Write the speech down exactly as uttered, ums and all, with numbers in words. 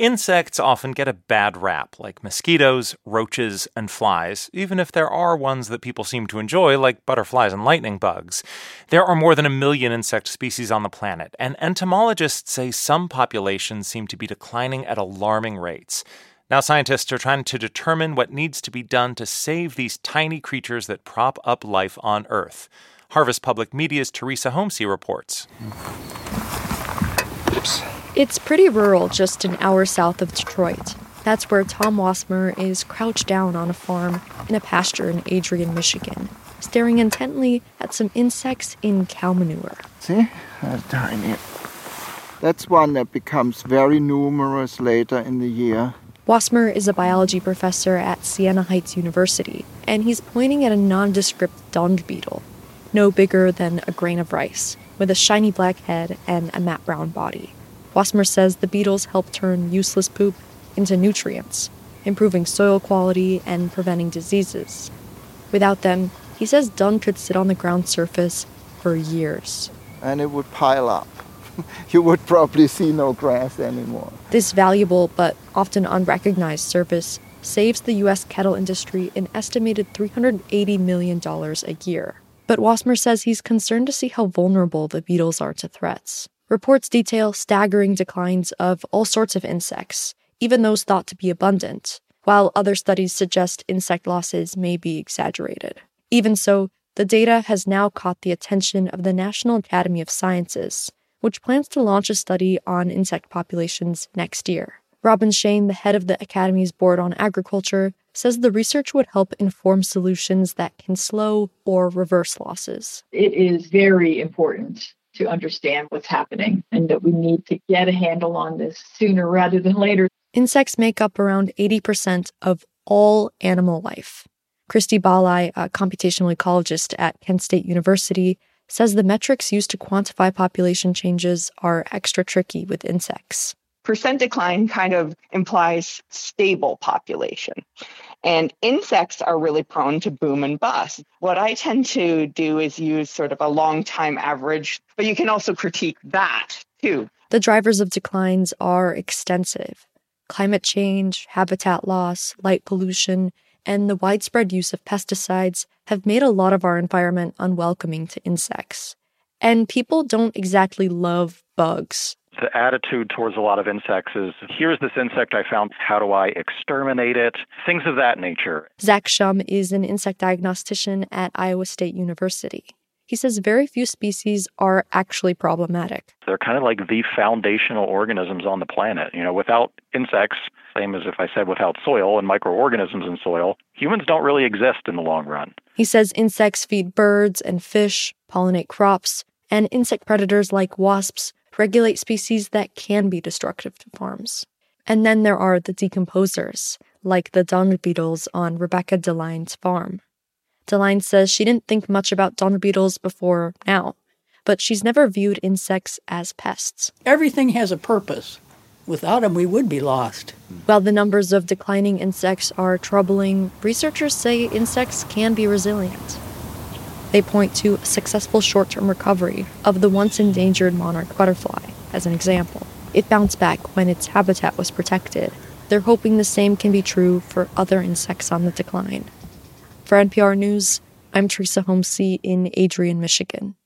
Insects often get a bad rap, like mosquitoes, roaches, and flies, even if there are ones that people seem to enjoy, like butterflies and lightning bugs. There are more than a million insect species on the planet, and entomologists say some populations seem to be declining at alarming rates. Now scientists are trying to determine what needs to be done to save these tiny creatures that prop up life on Earth. Harvest Public Media's Teresa Homsey reports. Oops. It's pretty rural, just an hour south of Detroit. That's where Tom Wasmer is crouched down on a farm in a pasture in Adrian, Michigan, staring intently at some insects in cow manure. See? That's tiny. That's one that becomes very numerous later in the year. Wasmer is a biology professor at Siena Heights University, and he's pointing at a nondescript dung beetle, no bigger than a grain of rice, with a shiny black head and a matte brown body. Wasmer says the beetles help turn useless poop into nutrients, improving soil quality and preventing diseases. Without them, he says dung could sit on the ground surface for years. And it would pile up. You would probably see no grass anymore. This valuable but often unrecognized service saves the U S cattle industry an estimated three hundred eighty million dollars a year. But Wasmer says he's concerned to see how vulnerable the beetles are to threats. Reports detail staggering declines of all sorts of insects, even those thought to be abundant, while other studies suggest insect losses may be exaggerated. Even so, the data has now caught the attention of the National Academy of Sciences, which plans to launch a study on insect populations next year. Robin Shane, the head of the Academy's Board on Agriculture, says the research would help inform solutions that can slow or reverse losses. It is very important to understand what's happening and that we need to get a handle on this sooner rather than later. Insects make up around eighty percent of all animal life. Christy Balai, a computational ecologist at Kent State University, says the metrics used to quantify population changes are extra tricky with insects. Percent decline kind of implies stable population. And insects are really prone to boom and bust. What I tend to do is use sort of a long time average, but you can also critique that too. The drivers of declines are extensive. Climate change, habitat loss, light pollution, and the widespread use of pesticides have made a lot of our environment unwelcoming to insects. And people don't exactly love bugs. The attitude towards a lot of insects is, here's this insect I found, how do I exterminate it? Things of that nature. Zach Shum is an insect diagnostician at Iowa State University. He says very few species are actually problematic. They're kind of like the foundational organisms on the planet. You know, without insects, same as if I said without soil and microorganisms in soil, humans don't really exist in the long run. He says insects feed birds and fish, pollinate crops, and insect predators like wasps regulate species that can be destructive to farms. And then there are the decomposers, like the dung beetles on Rebecca Deline's farm. Deline says she didn't think much about dung beetles before now, but she's never viewed insects as pests. Everything has a purpose. Without them, we would be lost. While the numbers of declining insects are troubling, researchers say insects can be resilient. They point to a successful short-term recovery of the once-endangered monarch butterfly, as an example. It bounced back when its habitat was protected. They're hoping the same can be true for other insects on the decline. For N P R News, I'm Teresa Homsey in Adrian, Michigan.